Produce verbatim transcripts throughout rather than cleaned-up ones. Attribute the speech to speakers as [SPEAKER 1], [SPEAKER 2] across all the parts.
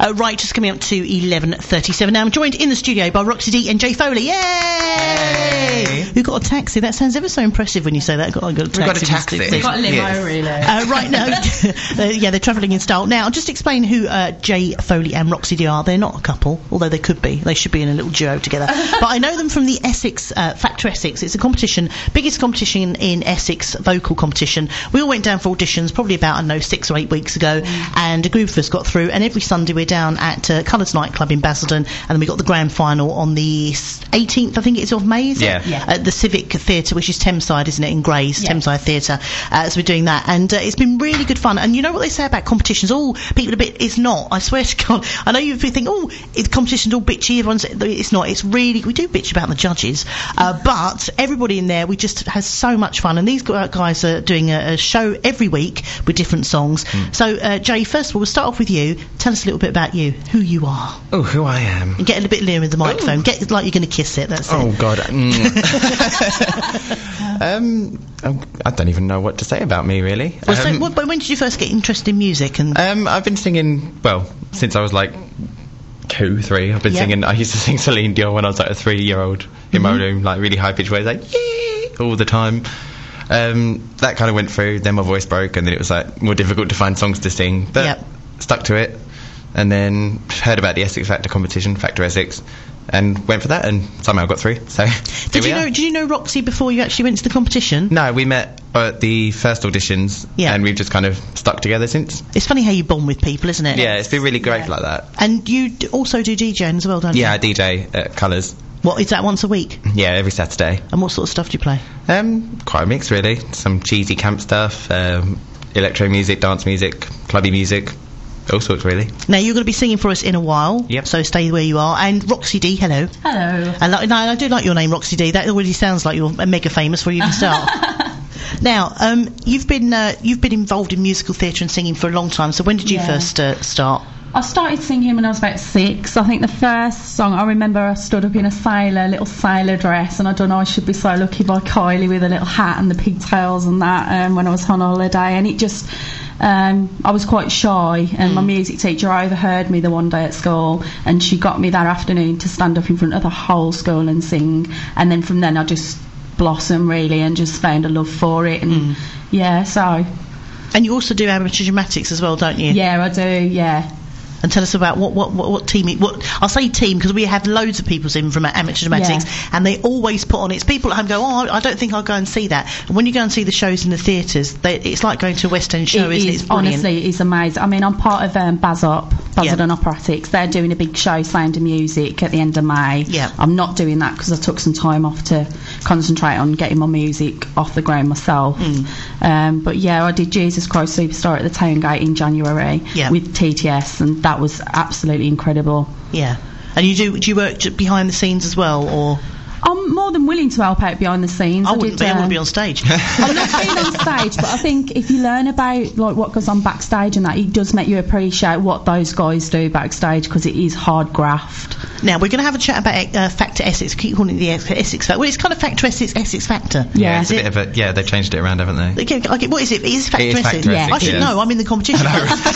[SPEAKER 1] Uh, right, just coming up to eleven thirty-seven now. I'm joined in the studio by Roxy D and Jay Foley. Yay! Hey. We've got a taxi. That sounds ever so impressive when you say that. Got, got a taxi.
[SPEAKER 2] We've got a taxi.
[SPEAKER 3] We've got a limo,
[SPEAKER 2] yes.
[SPEAKER 3] really.
[SPEAKER 1] Uh, right, no. uh, yeah, they're travelling in style. Now, I'll just explain who uh, Jay Foley and Roxy D are. They're not a couple, although they could be. They should be in a little duo together. But I know them from the Essex, uh, Factor Essex. It's a competition, biggest competition in Essex, vocal competition. We all went down for auditions probably about, I don't know, six or eight weeks ago, mm. and a group of us got through, and every Sunday we're down at uh, Colours Nightclub in Basildon, and then we got the grand final on the eighteenth, I think it's of May, is
[SPEAKER 2] yeah.
[SPEAKER 1] it?
[SPEAKER 3] Yeah.
[SPEAKER 1] At the Civic Theatre, which is Thameside, isn't it, in Grays,
[SPEAKER 3] Yeah.
[SPEAKER 1] Thameside Theatre. Uh, so we're doing that, and uh, it's been really good fun. And you know what they say about competitions? All people a bit, it's not. I swear to God. I know you think, oh, it, competition's all bitchy. Everyone's, it's not. It's really, we do bitch about the judges, uh, but everybody in there, we just has so much fun. And these guys are doing a, a show every week with different songs. Mm. So, uh, Jay, first of all, we'll start off with you. Tell us a little bit about you, who you are.
[SPEAKER 2] Oh, who I am.
[SPEAKER 1] And get a little bit nearer with the microphone. Ooh. Get like you're going to kiss it. That's
[SPEAKER 2] oh,
[SPEAKER 1] it.
[SPEAKER 2] Oh God. Mm. um, I don't even know what to say about me, really.
[SPEAKER 1] Well,
[SPEAKER 2] um,
[SPEAKER 1] so, what, when did you first get interested in music? And
[SPEAKER 2] um, I've been singing, well, since I was like two, three. I've been
[SPEAKER 1] yep.
[SPEAKER 2] singing. I used to sing Celine Dion when I was like a three-year-old in mm-hmm. my room, like really high pitched ways, like yee all the time. Um, that kind of went through. Then my voice broke, and then it was like more difficult to find songs to sing. But
[SPEAKER 1] yep.
[SPEAKER 2] stuck to it, and then heard about the Essex Factor competition, Factor Essex, and went for that, and somehow got through. So
[SPEAKER 1] did you know? Are. Did you know Roxy before you actually went to the competition?
[SPEAKER 2] No, we met at the first auditions,
[SPEAKER 1] yeah.
[SPEAKER 2] and we've just kind of stuck together since.
[SPEAKER 1] It's funny how you bond with people, isn't it?
[SPEAKER 2] Yeah, it's been really great
[SPEAKER 3] yeah.
[SPEAKER 2] like that.
[SPEAKER 1] And you d- also do DJing as well, don't
[SPEAKER 2] yeah,
[SPEAKER 1] you?
[SPEAKER 2] I D J at Colours.
[SPEAKER 1] What, is that once a week?
[SPEAKER 2] Yeah, every Saturday.
[SPEAKER 1] And what sort of stuff do you play?
[SPEAKER 2] Um, quite a mix, really. Some cheesy camp stuff, um, electro music, dance music, clubby music. All sorts, really.
[SPEAKER 1] Now, you're going to be singing for us in a while.
[SPEAKER 2] Yep.
[SPEAKER 1] So stay where you are. And Roxy D, hello.
[SPEAKER 3] Hello.
[SPEAKER 1] And like, no, I do like your name, Roxy D. That already sounds like you're mega famous before you even start. Now, um, you've been uh, you've been involved in musical theatre and singing for a long time. So when did you
[SPEAKER 3] yeah.
[SPEAKER 1] first uh, start?
[SPEAKER 3] I started singing when I was about six. I think the first song I remember, I stood up in a sailor, little sailor dress, and I don't know, I Should Be So Lucky by Kylie with a little hat and the pigtails and that um, when I was on holiday, and it just. Um, I was quite shy, and mm. my music teacher overheard me the one day at school, and she got me that afternoon to stand up in front of the whole school and sing, and then from then I just blossomed really and just found a love for it, and mm. yeah, so. And
[SPEAKER 1] you also do amateur dramatics as well, don't you?
[SPEAKER 3] Yeah, I do, yeah.
[SPEAKER 1] And tell us about what what what, what team it, what I'll say team because we have loads of people in from amateur dramatics, yeah. and they always put on. It's people at home go, oh, I don't think I'll go and see that. And when you go and see the shows in the theatres, it's like going to a West End show,
[SPEAKER 3] it
[SPEAKER 1] isn't
[SPEAKER 3] is,
[SPEAKER 1] it? It's brilliant.
[SPEAKER 3] Honestly, it is amazing. I mean, I'm part of um, Basop, Basildon yep. Operatics. They're doing a big show, Sound of Music, at the end of May.
[SPEAKER 1] Yeah.
[SPEAKER 3] I'm not doing that because I took some time off to concentrate on getting my music off the ground myself. Mm. Um, but yeah, I did Jesus Christ Superstar at the Town Gate in January
[SPEAKER 1] yep.
[SPEAKER 3] with T T S, and that was absolutely incredible.
[SPEAKER 1] Yeah. And you do do you work behind the scenes as well, or?
[SPEAKER 3] I'm more than willing to help out behind the scenes.
[SPEAKER 1] I,
[SPEAKER 3] I
[SPEAKER 1] wouldn't
[SPEAKER 3] did,
[SPEAKER 1] be,
[SPEAKER 3] um,
[SPEAKER 1] I want to be on stage.
[SPEAKER 3] I'm not being on stage, but I think if you learn about like what goes on backstage and that, it does make you appreciate what those guys do backstage because it is hard graft.
[SPEAKER 1] Now we're going to have a chat about uh, Factor Essex. Keep calling it the Essex Factor. Well, it's kind of Factor Essex, Essex Factor.
[SPEAKER 3] Yeah,
[SPEAKER 2] yeah it's a bit of a yeah. They changed it around, haven't they?
[SPEAKER 1] Okay, okay, what is it? It is Factor
[SPEAKER 2] it is
[SPEAKER 1] Essex.
[SPEAKER 2] Factor
[SPEAKER 3] yeah.
[SPEAKER 1] I should
[SPEAKER 2] yeah.
[SPEAKER 1] know. I'm in the competition.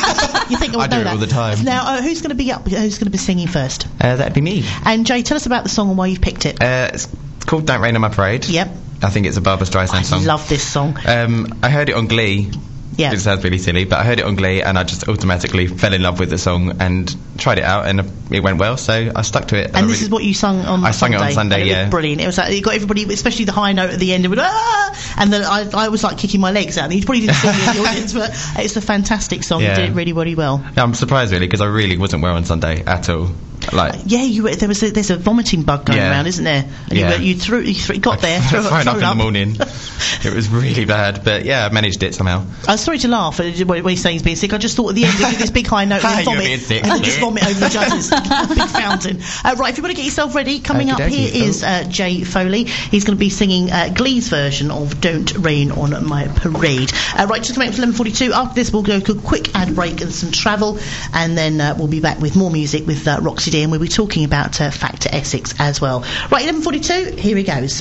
[SPEAKER 2] I
[SPEAKER 1] You think I would
[SPEAKER 2] I
[SPEAKER 1] know
[SPEAKER 2] do it
[SPEAKER 1] that
[SPEAKER 2] all the time.
[SPEAKER 1] Now, uh, who's going to be up? Who's going to be singing first?
[SPEAKER 2] Uh, that'd be me.
[SPEAKER 1] And Jay, tell us about the song and why you've picked it.
[SPEAKER 2] Uh, it's called Don't Rain on My Parade.
[SPEAKER 1] Yep.
[SPEAKER 2] I think it's a Barbra Streisand
[SPEAKER 1] I
[SPEAKER 2] song.
[SPEAKER 1] I love this song.
[SPEAKER 2] Um, I heard it on Glee.
[SPEAKER 1] Yeah.
[SPEAKER 2] It sounds really silly, but I heard it on Glee and I just automatically fell in love with the song and tried it out, and it went well, so I stuck to it.
[SPEAKER 1] And,
[SPEAKER 2] and
[SPEAKER 1] this
[SPEAKER 2] really
[SPEAKER 1] is what you sung on
[SPEAKER 2] I
[SPEAKER 1] Sunday.
[SPEAKER 2] sung it on Sunday,
[SPEAKER 1] and it
[SPEAKER 2] yeah.
[SPEAKER 1] was brilliant. It was like, it got everybody, especially the high note at the end, it would, ah! And then I, I was like kicking my legs out. You probably didn't see me in the audience, but it's a fantastic song.
[SPEAKER 2] Yeah.
[SPEAKER 1] You did it really, really well.
[SPEAKER 2] Yeah, I'm surprised really, because I really wasn't well on Sunday at all. Like,
[SPEAKER 1] yeah, you were, there was a, there's a vomiting bug going
[SPEAKER 2] yeah.
[SPEAKER 1] around, isn't there? And
[SPEAKER 2] yeah.
[SPEAKER 1] you, were, you threw, you threw, got there, threw,
[SPEAKER 2] thrown
[SPEAKER 1] threw
[SPEAKER 2] up in
[SPEAKER 1] up.
[SPEAKER 2] the morning. It was really bad, but yeah, I managed it somehow.
[SPEAKER 1] I was sorry to laugh when you say he's being sick. I just thought at the end he'd do this big high note and then vomit,
[SPEAKER 2] being sick.
[SPEAKER 1] and then just vomit over the judges. Big fountain. Uh, right, if you want to get yourself ready, coming up here is uh, Jay Foley. He's going to be singing uh, Glee's version of Don't Rain on My Parade. Uh, right, just coming up to eleven forty-two. After this, we'll go to a quick ad break and some travel, and then uh, we'll be back with more music with uh, Roxy D, and we'll be talking about uh, Factor Essex as well. Right, eleven forty-two. Here he goes.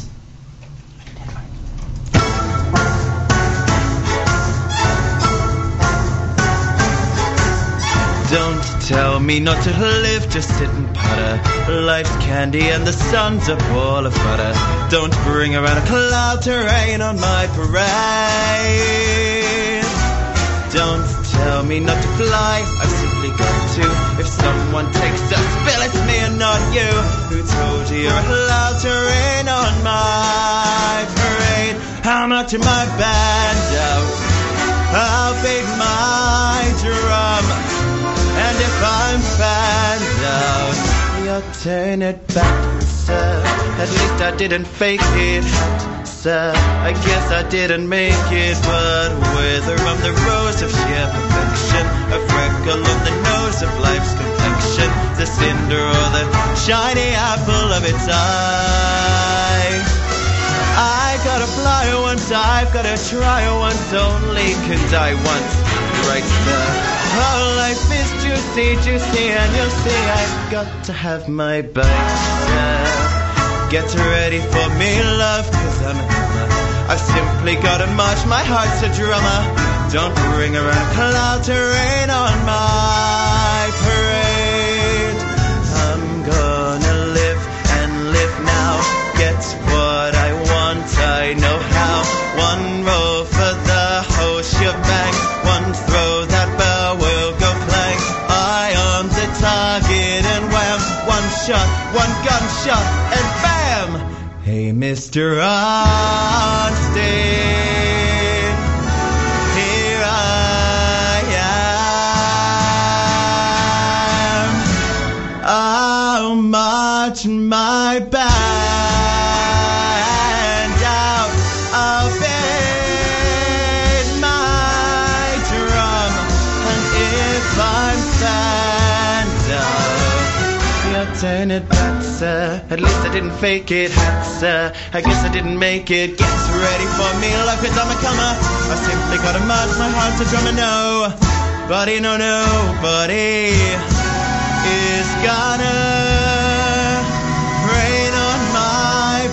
[SPEAKER 2] Don't tell me not to live, just sit and putter. Life's candy and the sun's a ball of butter. Don't bring around a cloud to rain on my parade. Don't tell me not to fly, I've simply got to. If someone takes a spill, it's me and not you. Who told you you're allowed to rain on my parade? How much of my band out? I'll beat my drum. And if I'm found out, you'll turn it back, sir. At least I didn't fake it, sir. I guess I didn't make it, but whether I'm the rose of sheer perfection, a freckle on the nose of life's complexion, the cinder or the shiny apple of its eye, I gotta fly once, I've gotta try once, only can die once, right, sir. Oh, life is juicy, juicy, and you'll see I've got to have my bite, sir. Get ready for me, love, cause I'm a drummer. I've simply gotta march, my heart's a drummer. Don't bring around a cloud to rain on my parade. I'm gonna live and live now. Get what I want, I know how. One roll for the whole shebang. One throw, that bell will go clang. Eye on the target and wham. One shot, one gunshot, and bam! Hey, Mister Einstein, here I am. I'll march my band out. I'll beat my drum. And if I'm found out, you'll turn it back, sir. At least I didn't fake it, sir. I guess I didn't make it. Get ready for me, life, cause I'm a comer. I simply gotta march, my heart's a drummer. No, buddy, no, nobody is gonna rain on my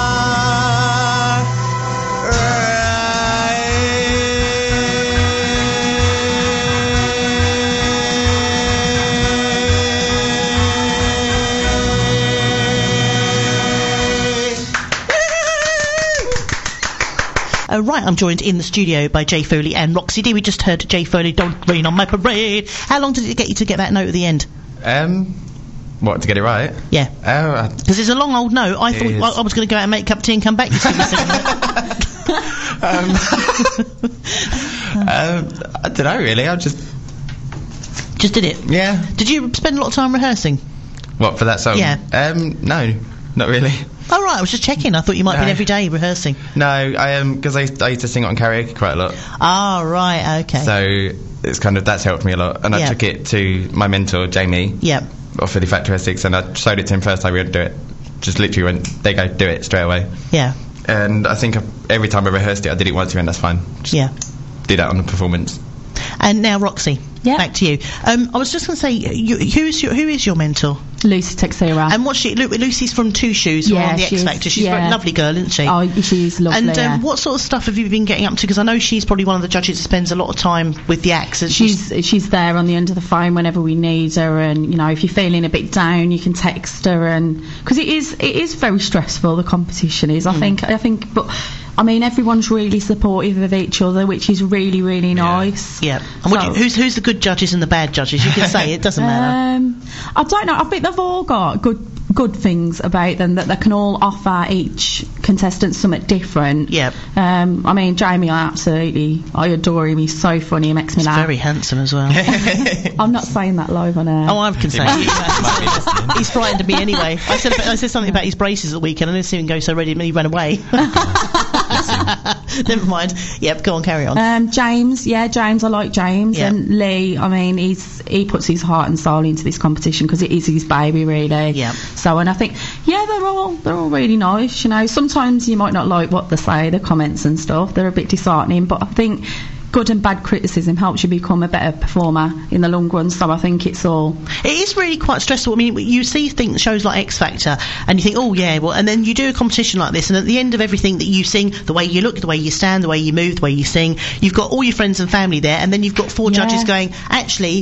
[SPEAKER 1] Uh, right, I'm joined in the studio by Jay Foley and Roxy D. We just heard Jay Foley, Don't Rain on My Parade. How long did it get you to get that note at the end?
[SPEAKER 2] Um, what, to get it right?
[SPEAKER 1] Yeah.
[SPEAKER 2] Oh,
[SPEAKER 1] because it's a long old note. I thought I, I was going to go out and make a cup of tea and come back. You see me singing it.
[SPEAKER 2] um, um, I don't know, really. I just...
[SPEAKER 1] Just did it?
[SPEAKER 2] Yeah.
[SPEAKER 1] Did you spend a lot of time rehearsing?
[SPEAKER 2] What, for that song?
[SPEAKER 1] Yeah.
[SPEAKER 2] Um, no, not really.
[SPEAKER 1] Oh, right, I was just checking. I thought you might
[SPEAKER 2] No.
[SPEAKER 1] have been every day rehearsing.
[SPEAKER 2] No, I um, because I, I used to sing it on karaoke quite a lot.
[SPEAKER 1] Ah, right, okay.
[SPEAKER 2] So it's kind of, that's helped me a lot. And I
[SPEAKER 1] Yeah.
[SPEAKER 2] took it to my mentor, Jamie,
[SPEAKER 1] Yep.
[SPEAKER 2] of Philly Factor Essex, and I showed it to him first time we went to do it. Just literally went, there you go, do it straight away.
[SPEAKER 1] Yeah.
[SPEAKER 2] And I think I, every time I rehearsed it, I did it once, and that's fine. Just
[SPEAKER 1] Yeah.
[SPEAKER 2] did that on the performance.
[SPEAKER 1] And now, Roxy,
[SPEAKER 3] Yeah.
[SPEAKER 1] back to you. Um, I was just going to say, you, who's your, who is your mentor?
[SPEAKER 3] Lucy Texera.
[SPEAKER 1] And what's she? Lu- Lucy's from Two Shoes, who are
[SPEAKER 3] Yeah,
[SPEAKER 1] on the
[SPEAKER 3] she
[SPEAKER 1] X
[SPEAKER 3] is,
[SPEAKER 1] Factor. She's a
[SPEAKER 3] yeah.
[SPEAKER 1] very lovely girl, isn't she?
[SPEAKER 3] Oh, she's lovely.
[SPEAKER 1] And um,
[SPEAKER 3] yeah.
[SPEAKER 1] what sort of stuff have you been getting up to? Because I know she's probably one of the judges that spends a lot of time with the acts. And
[SPEAKER 3] She's she's there on the end of the phone whenever we need her, and you know, if you're feeling a bit down, you can text her, and because it is it is very stressful. The competition is, I
[SPEAKER 1] Mm.
[SPEAKER 3] think, I think, but I mean, everyone's really supportive of each other, which is really really nice.
[SPEAKER 1] Yeah. And what do you,
[SPEAKER 3] So-
[SPEAKER 1] who's who's the good judges and the bad judges? You can say it doesn't matter.
[SPEAKER 3] Um, I don't know. I think they've all got good good things about them, that they can all offer each contestant something different.
[SPEAKER 1] Yep.
[SPEAKER 3] Um, I mean, Jamie, I absolutely, I adore him. He's so funny. He makes me
[SPEAKER 1] He's
[SPEAKER 3] laugh.
[SPEAKER 1] very handsome as well.
[SPEAKER 3] I'm not saying that live on air.
[SPEAKER 1] Oh, I can say
[SPEAKER 2] might-
[SPEAKER 1] it.
[SPEAKER 2] might be listening.
[SPEAKER 1] He's frightened me anyway. I said I said something about his braces at the weekend, and I didn't see him go so ready, and he ran away. Never mind. Yep, go on, carry on.
[SPEAKER 3] Um, James, yeah, James, I like James.
[SPEAKER 1] Yeah.
[SPEAKER 3] And Lee, I mean, he's he puts his heart and soul into this competition because it is his baby, really.
[SPEAKER 1] Yeah.
[SPEAKER 3] So, and I think, yeah, they're all they're all really nice. You know, sometimes you might not like what they say, the comments and stuff. They're a bit disheartening, but I think good and bad criticism helps you become a better performer in the long run. So I think it's all.
[SPEAKER 1] It is really quite stressful. I mean, you see things, shows like X Factor, and you think, oh yeah, well, and then you do a competition like this, and at the end of everything that you sing, the way you look, the way you stand, the way you move, the way you sing, you've got all your friends and family there, and then you've got four
[SPEAKER 3] Yeah.
[SPEAKER 1] judges going, actually,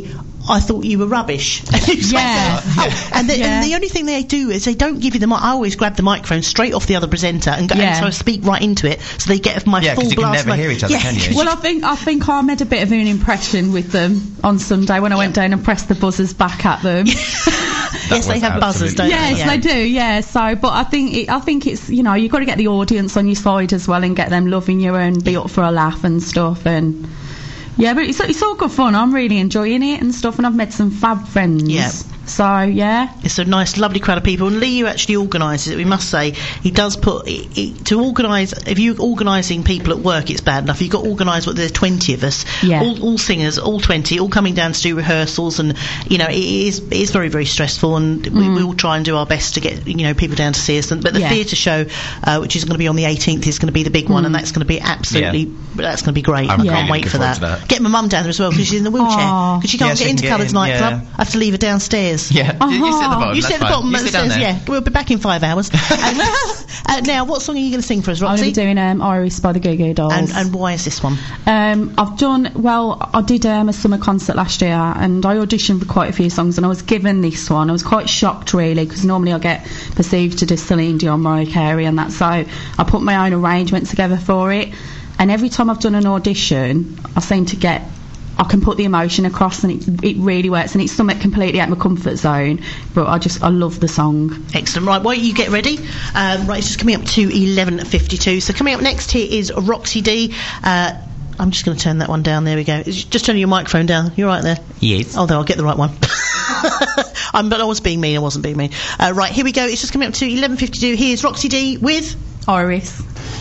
[SPEAKER 1] I thought you were rubbish. And he was like,
[SPEAKER 3] Yeah.
[SPEAKER 1] oh. and, the,
[SPEAKER 3] Yeah.
[SPEAKER 1] and the only thing they do is they don't give you the mic. I always grab the microphone straight off the other presenter and go
[SPEAKER 3] Yeah.
[SPEAKER 1] and so I speak right into it, so they get my
[SPEAKER 2] Yeah, 'cause
[SPEAKER 1] full
[SPEAKER 2] you can
[SPEAKER 1] blast.
[SPEAKER 2] never
[SPEAKER 1] mic.
[SPEAKER 2] hear each other,
[SPEAKER 1] yeah.
[SPEAKER 2] can you?
[SPEAKER 3] Well, I think I think I made a bit of an impression with them on Sunday when I went down and pressed the buzzers back at them.
[SPEAKER 1] Yes, they
[SPEAKER 2] was
[SPEAKER 1] have buzzers,
[SPEAKER 2] absolutely
[SPEAKER 1] don't
[SPEAKER 3] Yes,
[SPEAKER 1] they? Yeah.
[SPEAKER 3] they do. Yeah. So, but I think it, I think it's you know you've got to get the audience on your side as well and get them loving you and be up for a laugh and stuff and yeah. But it's it's all good fun. I'm really enjoying it and stuff, and I've met some fab friends.
[SPEAKER 1] Yeah.
[SPEAKER 3] So yeah.
[SPEAKER 1] It's a nice, lovely crowd of people, and Lee, who actually organises it, we must say, he does put he, he, to organise. If you're organising people at work, it's bad enough. You've got to organise what there's twenty of us,
[SPEAKER 3] Yeah.
[SPEAKER 1] all, all singers, all twenty, all coming down to do rehearsals, and you know it is it is very very stressful, and we, we all try and do our best to get you know people down to see us. And, but the
[SPEAKER 3] Yeah.
[SPEAKER 1] theatre show, uh, which is going to be on the eighteenth, is going to be the big one, and that's going to be absolutely that's going to be great. I
[SPEAKER 2] I'm
[SPEAKER 1] can't
[SPEAKER 2] really
[SPEAKER 1] wait
[SPEAKER 2] looking
[SPEAKER 1] for
[SPEAKER 2] forward
[SPEAKER 1] that.
[SPEAKER 2] to that.
[SPEAKER 1] Get my mum down there as well because she's in the wheelchair
[SPEAKER 3] Aw.
[SPEAKER 1] because she can't
[SPEAKER 2] Yeah,
[SPEAKER 1] get
[SPEAKER 2] she
[SPEAKER 1] into
[SPEAKER 2] can get
[SPEAKER 1] Colours
[SPEAKER 2] in,
[SPEAKER 1] nightclub.
[SPEAKER 2] yeah.
[SPEAKER 1] I have to leave her downstairs.
[SPEAKER 2] Yeah, you, you sit at the bottom.
[SPEAKER 1] You
[SPEAKER 2] that's
[SPEAKER 1] sit at the
[SPEAKER 2] fine.
[SPEAKER 1] bottom
[SPEAKER 2] You
[SPEAKER 1] of the
[SPEAKER 2] sit down
[SPEAKER 1] stairs,
[SPEAKER 2] there.
[SPEAKER 1] yeah. We'll be back in five hours. and, uh, now, what song are you going to sing for us,
[SPEAKER 3] I'm going to
[SPEAKER 1] Roxy?
[SPEAKER 3] be doing um, Iris by the Goo Goo Dolls.
[SPEAKER 1] And, and why is this one?
[SPEAKER 3] Um, I've done well. I did um, a summer concert last year, and I auditioned for quite a few songs, and I was given this one. I was quite shocked, really, because normally I get perceived to do Celine Dion, Mariah Carey, and that. So I put my own arrangement together for it, and every time I've done an audition, I seem to get. I can put the emotion across, and it it really works, and it's something completely out of my comfort zone. But I just I love the song.
[SPEAKER 1] Excellent. Right, why don't you get ready? Um, right, it's just coming up to eleven fifty-two. So coming up next here is Roxy D. Uh, I'm just going to turn that one down. There we go. Just turn your microphone down. You're right there.
[SPEAKER 2] Yes.
[SPEAKER 1] Although I'll get the right one. um, but I was being mean. I wasn't being mean. Uh, right, here we go. It's just coming up to eleven fifty-two. Here's Roxy D with
[SPEAKER 3] Iris.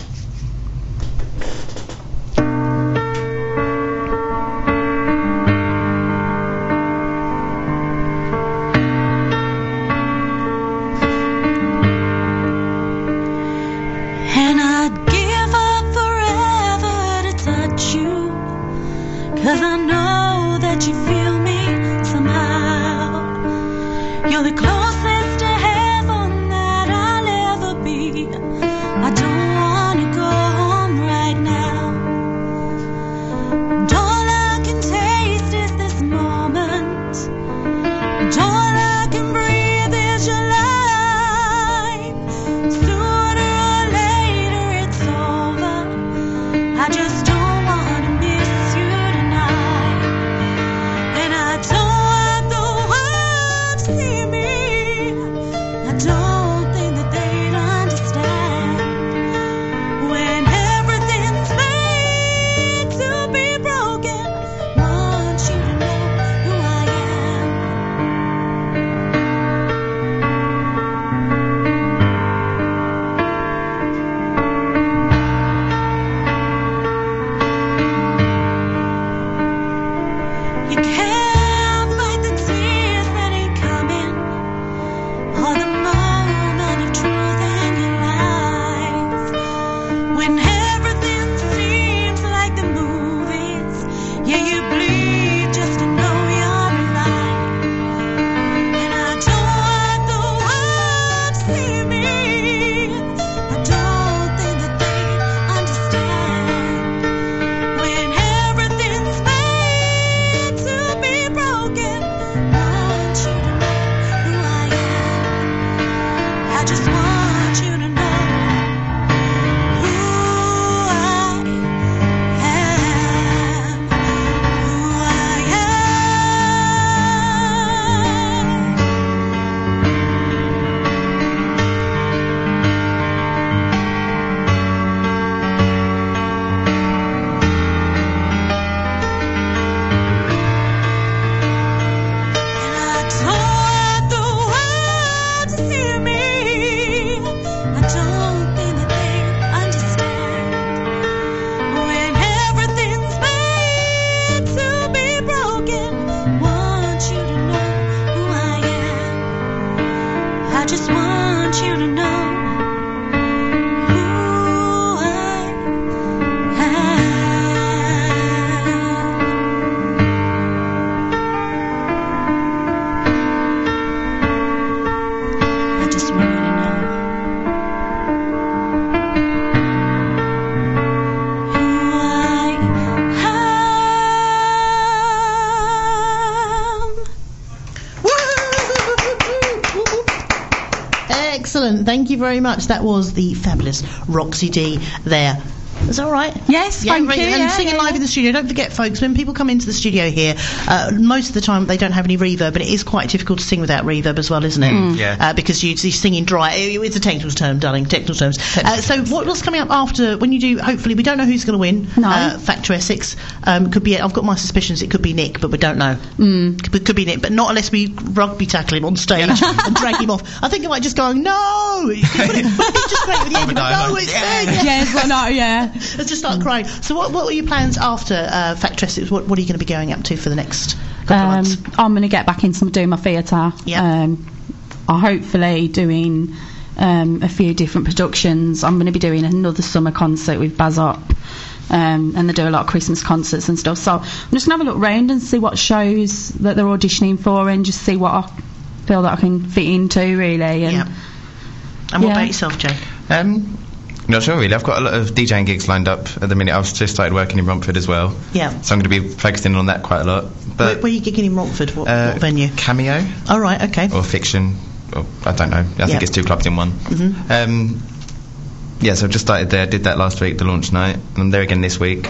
[SPEAKER 4] And I'd give up forever to touch you, 'cause I know that you feel me somehow. You're the closest to heaven that I'll ever be. I don't wanna go home right now. And all I can taste is this moment. And all I can breathe is your light. Sooner or later it's over. I just don't wanna miss you tonight. And I don't want the world to see me. I don't think that they'd understand when everything's made to be broken. Want you to know who I am. You can't fight the tears that ain't coming, or the moment of truth in your life. When everything seems like the movies, yeah, you bleed just to know you're alive. And I don't want the world to see me. I don't think that they understand when everything's made to be broken. Want you to know who I am. I just want you to know who I am. Who I am. And I don't want the world to see me. I don't think that they understand when everything's made to be broken. Want you to know who I am. I just want you to know who I am. I just want you to know who I am.
[SPEAKER 1] Excellent. Thank you very much. That was the fabulous Roxy D there. Is that all right?
[SPEAKER 3] Yes,
[SPEAKER 1] yeah,
[SPEAKER 3] thank
[SPEAKER 1] right,
[SPEAKER 3] you.
[SPEAKER 1] And
[SPEAKER 3] yeah,
[SPEAKER 1] singing
[SPEAKER 3] yeah.
[SPEAKER 1] live in the studio. Don't forget, folks, when people come into the studio here, uh, most of the time they don't have any reverb, and it is quite difficult to sing without reverb as well, isn't it?
[SPEAKER 5] Mm, yeah.
[SPEAKER 1] Uh, because you, you're singing dry. It- It's a technical term, darling. Technical terms. Uh, so what, what's coming up after when you do? Hopefully, we don't know who's going to win.
[SPEAKER 3] No.
[SPEAKER 1] Uh, Factor Essex um, could be. I've got my suspicions. It could be Nick, but we don't know.
[SPEAKER 3] Mm.
[SPEAKER 1] Could, could be Nick, but not unless we rugby tackle him on stage and drag him off. I think I might just go, no. It's just great with the end. of it. No, it's
[SPEAKER 5] Yeah.
[SPEAKER 1] Nick.
[SPEAKER 3] Yes, well, no, yeah.
[SPEAKER 1] Let's just start crying. So what, what are your plans after uh, Factor Essex? What, what are you going to be going up to for the next couple of
[SPEAKER 3] Um,
[SPEAKER 1] months?
[SPEAKER 3] I'm going to get back into doing my theatre.
[SPEAKER 1] Yeah.
[SPEAKER 3] Um, I'm hopefully doing um, a few different productions. I'm going to be doing another summer concert with Baz Up. Um, and they do a lot of Christmas concerts and stuff. So I'm just going to have a look round and see what shows that they're auditioning for and just see what I feel that I can fit into, really. And
[SPEAKER 1] Yeah. And what
[SPEAKER 3] yeah.
[SPEAKER 1] about yourself, Jay?
[SPEAKER 5] Um, not sure really. I've got a lot of DJing gigs lined up at the minute. I've just started working in Romford as well,
[SPEAKER 1] Yeah.
[SPEAKER 5] so I'm going to be focusing on that quite a lot.
[SPEAKER 1] Where,
[SPEAKER 5] But
[SPEAKER 1] where are you gigging in Romford? What,
[SPEAKER 5] uh,
[SPEAKER 1] what venue?
[SPEAKER 5] Cameo
[SPEAKER 1] Oh, right, okay.
[SPEAKER 5] or Fiction, or I don't know. I
[SPEAKER 1] Yeah.
[SPEAKER 5] think it's two clubs in one.
[SPEAKER 1] Mhm.
[SPEAKER 5] Um, yeah, so I've just started there. Did that last week, the launch night, and I'm there again this week.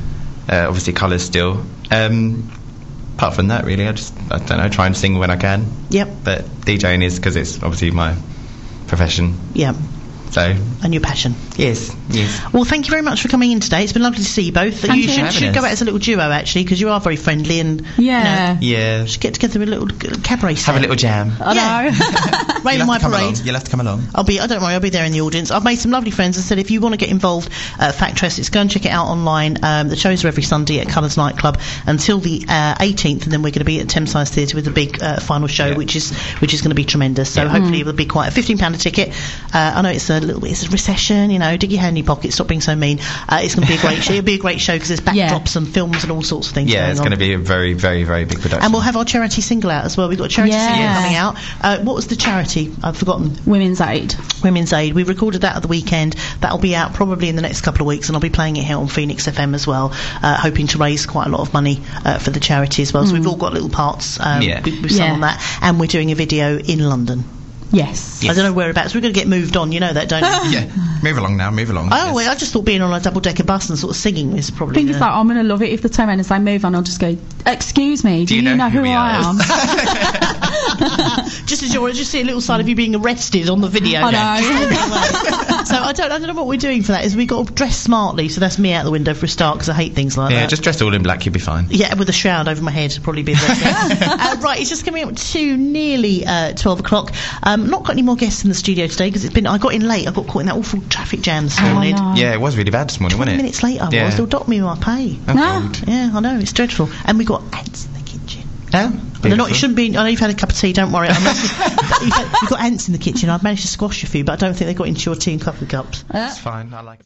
[SPEAKER 5] Uh, obviously, colours still. Um, apart from that, really, I just I don't know. Try and sing when I can.
[SPEAKER 1] Yep.
[SPEAKER 5] But DJing is because it's obviously my profession.
[SPEAKER 1] Yeah.
[SPEAKER 5] So
[SPEAKER 1] And your passion.
[SPEAKER 5] yes, yes.
[SPEAKER 1] Well, thank you very much for coming in today. It's been lovely to see you both.
[SPEAKER 3] Thank
[SPEAKER 1] you
[SPEAKER 3] you.
[SPEAKER 1] should,
[SPEAKER 5] Having
[SPEAKER 1] should go
[SPEAKER 5] us.
[SPEAKER 1] out as a little duo, actually, because you are very friendly and
[SPEAKER 3] Yeah.
[SPEAKER 5] Yeah.
[SPEAKER 1] should get together a little uh, cabaret set.
[SPEAKER 5] Have a little jam.
[SPEAKER 3] I
[SPEAKER 1] Yeah.
[SPEAKER 3] know.
[SPEAKER 1] Rain
[SPEAKER 5] You'll
[SPEAKER 1] on my
[SPEAKER 5] have to come
[SPEAKER 1] parade.
[SPEAKER 5] along. You'll have to come along.
[SPEAKER 1] I'll be, I don't worry, I'll be there in the audience. I've made some lovely friends. I said if you want to get involved, uh, Factor Essex, go and check it out online. Um, the shows are every Sunday at Colours Nightclub until the uh, eighteenth, and then we're going to be at Thames Size Theatre with the big uh, final show,
[SPEAKER 5] Yeah.
[SPEAKER 1] which is which is going to be tremendous. So
[SPEAKER 5] Yeah.
[SPEAKER 1] hopefully it will be quite a fifteen pound a ticket. Uh, I know it's a little bit, it's a recession, you know, dig your hand in your pocket, stop being so mean. Uh, it's going to be a great show. It'll be a great show because there's
[SPEAKER 3] Yeah.
[SPEAKER 1] backdrops and films and all sorts of things
[SPEAKER 5] Yeah,
[SPEAKER 1] going
[SPEAKER 5] it's
[SPEAKER 1] on.
[SPEAKER 5] going to be a very, very, very big production.
[SPEAKER 1] And we'll have our charity single out as well. We've got a charity
[SPEAKER 3] Yeah.
[SPEAKER 1] single coming out. Uh, what was the charity? I've forgotten.
[SPEAKER 3] Women's Aid.
[SPEAKER 1] Women's Aid. We recorded that at the weekend. That'll be out probably in the next couple of weeks, and I'll be playing it here on Phoenix F M as well, uh, hoping to raise quite a lot of money uh, for the charity as well. So we've all got little parts. Um,
[SPEAKER 5] Yeah.
[SPEAKER 1] we, we've sung
[SPEAKER 3] Yeah.
[SPEAKER 1] on that, and we're doing a video in London.
[SPEAKER 3] Yes.
[SPEAKER 1] I don't know whereabouts. We're going to get moved on. You know that, don't you?
[SPEAKER 5] Yeah, move along now, move along.
[SPEAKER 1] Oh,
[SPEAKER 5] Yes.
[SPEAKER 1] well, I just thought being on a double-decker bus and sort of singing is probably.
[SPEAKER 3] I think
[SPEAKER 1] the-
[SPEAKER 3] it's like, I'm going to love it if they turn around and say move on, I'll just go, excuse me, do,
[SPEAKER 5] you
[SPEAKER 3] you
[SPEAKER 5] know
[SPEAKER 3] know
[SPEAKER 5] who
[SPEAKER 3] who
[SPEAKER 5] we
[SPEAKER 3] I
[SPEAKER 5] are?"
[SPEAKER 3] am?
[SPEAKER 1] just as you're just see a little side of you being arrested on the video.
[SPEAKER 3] I know.
[SPEAKER 1] So I don't, I don't know what we're doing for that. Is we got to dress smartly, so that's me out the window for a start because I hate things like
[SPEAKER 5] Yeah,
[SPEAKER 1] that.
[SPEAKER 5] just dressed all in black, you'll be fine.
[SPEAKER 1] Yeah, with a shroud over my head, probably be the best thing. uh, right, it's just coming up to nearly uh, twelve o'clock. Um, not got any more guests in the studio today because it's been. I got in late. I got caught in that awful traffic jam this
[SPEAKER 3] Oh,
[SPEAKER 1] morning.
[SPEAKER 3] no.
[SPEAKER 5] Yeah, it was really bad this morning,
[SPEAKER 1] Twenty
[SPEAKER 5] wasn't it?
[SPEAKER 1] minutes late I
[SPEAKER 5] Yeah.
[SPEAKER 1] was. They'll dock me my pay.
[SPEAKER 5] Oh,
[SPEAKER 3] No.
[SPEAKER 5] God.
[SPEAKER 1] Yeah, I know. It's dreadful. And we got ants in the kitchen.
[SPEAKER 5] Yeah.
[SPEAKER 1] They're not, it shouldn't be. I know you've had a cup of tea. Don't worry. I'm not, you've, had, you've got ants in the kitchen. I've managed to squash a few, but I don't think they got into your tea and coffee cups.
[SPEAKER 5] It's fine, I like it.